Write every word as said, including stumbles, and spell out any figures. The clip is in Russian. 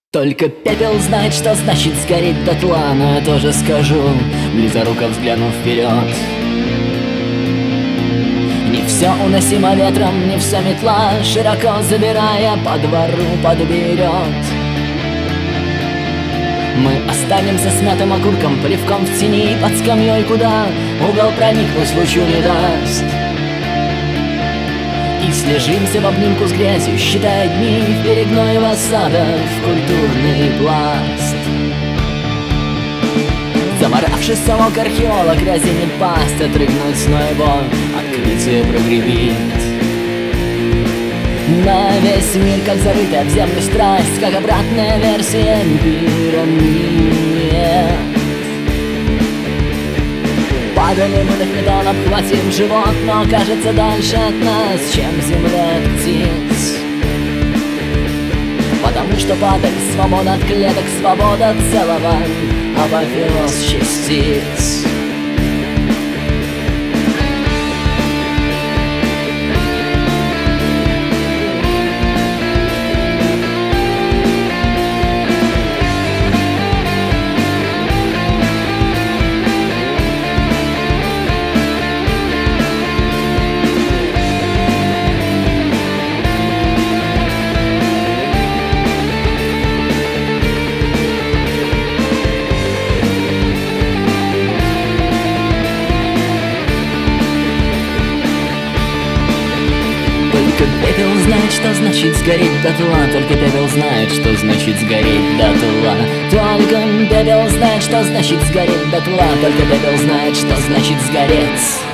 Только пепел знает, что значит сгореть дотла. Но я тоже скажу, близоруко взглянув вперед: не все уносимо ветром, не все метла, широко забирая, по двору подберет. Мы останемся смятым окурком, плевком в тени, под скамьей, куда угол проникнуть лучу не даст. И слежимся в обнимку с грязью, считая дни в перегное сада, в культурный пласт. Заморавшись совок археолог, разинет пасть, отрыгнуть но его открытие прогребит. На весь мир, как зарытая в землю страсть, как обратная версия пирамид. Падали мы на металл, обхватим живот, но кажется дальше от нас, чем земля от птиц. Потому что падаль, свобода от клеток, свобода от целого, апофеоз частиц. Только пепел знает, что значит сгореть дотла. Только пепел знает, что значит сгореть дотла. Только пепел знает, что значит сгореть дотла. Только пепел знает, что значит сгореть.